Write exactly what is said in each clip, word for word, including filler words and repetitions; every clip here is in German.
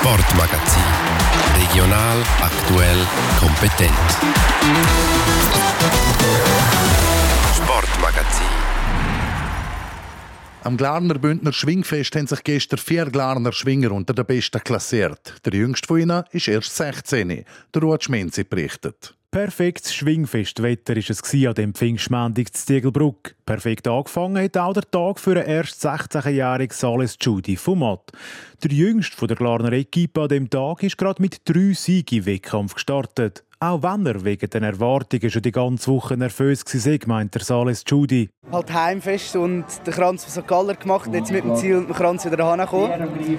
Sportmagazin. Regional, aktuell, kompetent. Sportmagazin. Am Glarner Bündner Schwingfest haben sich gestern vier Glarner Schwinger unter den Besten klassiert. Der jüngste von ihnen ist erst sechzehn. Der Ruud Schmenzi berichtet. Perfektes Schwingfestwetter war es an dem Pfingstmontag zu Ziegelbrugg. Perfekt angefangen hat auch der Tag für den erst sechzehnjährigen Sales Judy von Matt. Der jüngste von der Glarner Equipe an diesem Tag ist gerade mit drei Siegen im Wettkampf gestartet. Auch wenn er wegen den Erwartungen schon die ganze Woche nervös war, meint der Sales Judy. Halt Heimfest und den Kranz von Sankt Galler gemacht, jetzt mit dem Ziel, den Kranz wieder heimzukommen.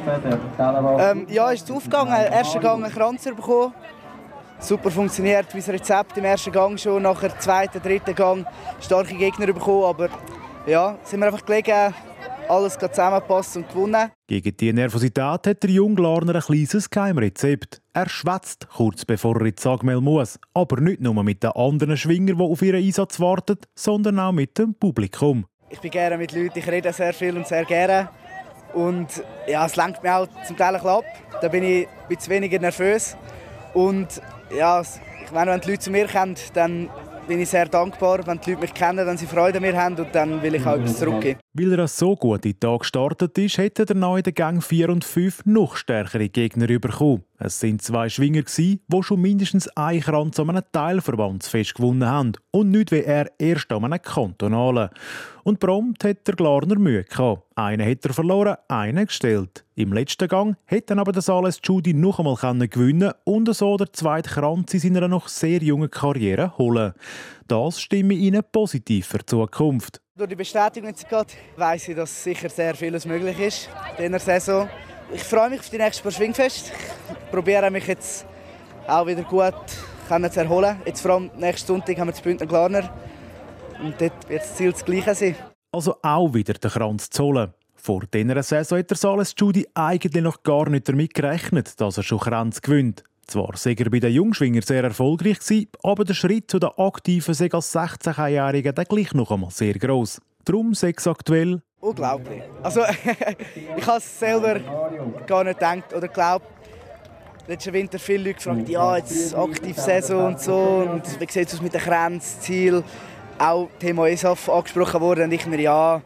Ähm, ja, ist es aufgegangen. Ersten Gang einen Kranz bekommen. Super funktioniert, wie das Rezept im ersten Gang schon. Nachher zweiten, dritten Gang starke Gegner bekommen. Aber ja, sind wir einfach gelegen, alles zusammenpasst und gewonnen. Gegen diese Nervosität hat der junge Glarner ein kleines Geheimrezept. Er schwätzt kurz bevor er ins Sagmel muss. Aber nicht nur mit den anderen Schwingern, die auf ihren Einsatz warten, sondern auch mit dem Publikum. Ich bin gerne mit Leuten, ich rede sehr viel und sehr gerne. Und ja, es lenkt mich auch zum Teil ein bisschen ab. Da bin ich ein bisschen weniger nervös. Und ja, ich meine, wenn die Leute zu mir kommen, dann bin ich sehr dankbar. Wenn die Leute mich kennen, dann sie Freude an mir haben und dann will ich auch etwas zurückgeben. Weil er so gut in den Tag gestartet ist, hätte er neu in den Gang vier und fünf noch stärkere Gegner bekommen. Es sind zwei Schwinger, die schon mindestens einen Kranz an einem Teilverbandsfest gewonnen haben. Und nicht wie er erst an einem kantonalen. Und prompt hat der Glarner Mühe gehabt. Einen hat er verloren, einen gestellt. Im letzten Gang hätte dann aber der Sales Judy noch einmal gewinnen und so der zweite Kranz in seiner noch sehr jungen Karriere holen. Das stimme ihnen positiv für die Zukunft. Durch die Bestätigung jetzt gerade weiss ich, dass sicher sehr vieles möglich ist in dieser Saison. Ich freue mich auf die nächste paar Schwingfest. Ich probiere mich jetzt auch wieder gut zu erholen. Jetzt vor allem nächsten Sonntag haben wir das Bündner Glarner. Und dort wird das Ziel das Gleiche sein. Also auch wieder den Kranz zu holen. Vor dieser Saison hat der Sales Judy eigentlich noch gar nicht damit gerechnet, dass er schon Kranz gewinnt. Zwar war er bei den Jungschwingern sehr erfolgreich, aber der Schritt zu den aktiven sei als sechzehnjährigen dann gleich noch einmal sehr gross. Darum sei es aktuell unglaublich. Also, ich habe es selber gar nicht gedacht oder geglaubt. Letzten Winter viele Leute gefragt, ja, jetzt aktive Saison und so. Und wie sieht es aus mit den Kränzen, Ziel? Auch Thema E S A F angesprochen worden. Und ich mir, ja,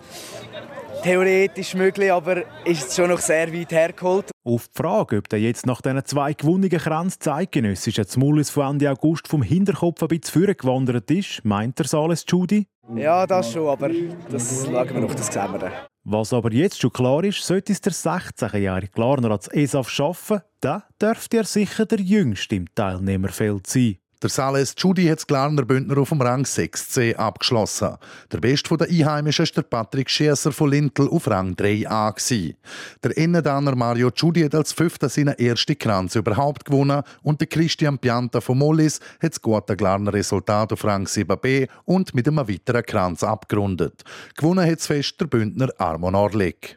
theoretisch möglich, aber ist es schon noch sehr weit hergeholt. Auf die Frage, ob er jetzt nach diesen zwei gewonnenen Kränzen zeitgenössischen Zmulis von Ende August vom Hinterkopf ein bisschen vorgewandert ist, meint der Sales Judy. Ja, das schon, aber das schauen wir noch, das sehen wir dann. Was aber jetzt schon klar ist, sollte es der sechzehnjährige Glarner als E S A F schaffen, dann dürfte er sicher der jüngste im Teilnehmerfeld sein. Der Sales Judy hat das Glarner Bündner auf dem Rang sechs C abgeschlossen. Der beste der Einheimischen war der Patrick Schiesser von Lintel auf Rang drei A. Der Ennedaner Mario Judy hat als Fünfter seinen ersten Kranz überhaupt gewonnen und der Christian Pianta von Mollis hat das gute Glarner Resultat auf Rang sieben B und mit einem weiteren Kranz abgerundet. Gewonnen hat das Fest der Bündner Armon Orlik.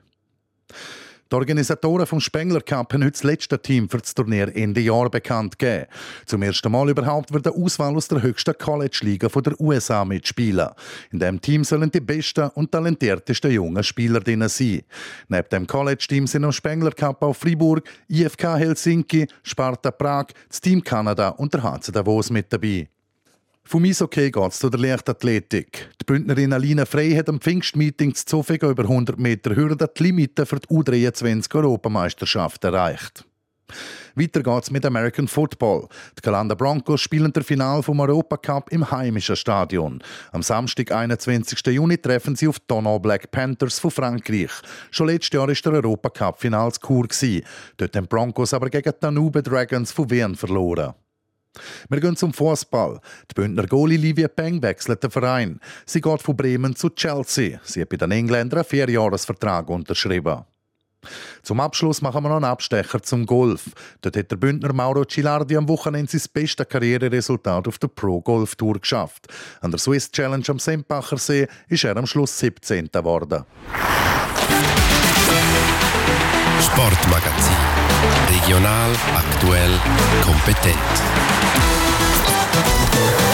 Die Organisatoren vom Spengler Cup haben heute das letzte Team für das Turnier Ende Jahr bekannt gegeben. Zum ersten Mal überhaupt wird eine Auswahl aus der höchsten College-Liga der U S A mitspielen. In diesem Team sollen die besten und talentiertesten jungen Spieler drin sein. Neben dem College-Team sind am Spengler Cup auch Fribourg, I F K Helsinki, Sparta Prag, das Team Kanada und der H C Davos mit dabei. Vom Eishockey geht es zu der Leichtathletik. Die Bündnerin Alina Frey hat am Pfingstmeeting zu Zofingen über hundert Meter Hürde die Limite für die U dreiundzwanzig Europameisterschaft erreicht. Weiter geht es mit American Football. Die Galanda Broncos spielen das Finale vom Europacup im heimischen Stadion. Am Samstag, einundzwanzigsten Juni, treffen sie auf die Donau Black Panthers von Frankreich. Schon letztes Jahr war der Europacup-Final zu Chur. Dort haben die Broncos aber gegen die Danube Dragons von Wien verloren. Wir gehen zum Fußball. Die Bündner Goalie Livia Peng wechselt den Verein. Sie geht von Bremen zu Chelsea. Sie hat bei den Engländern einen Vierjahresvertrag unterschrieben. Zum Abschluss machen wir noch einen Abstecher zum Golf. Dort hat der Bündner Mauro Cilardi am Wochenende sein bestes Karriereresultat auf der Pro Golf Tour geschafft. An der Swiss Challenge am Sempacher See ist er am Schluss siebzehnter geworden. Sportmagazin. Regional, aktuell, kompetent.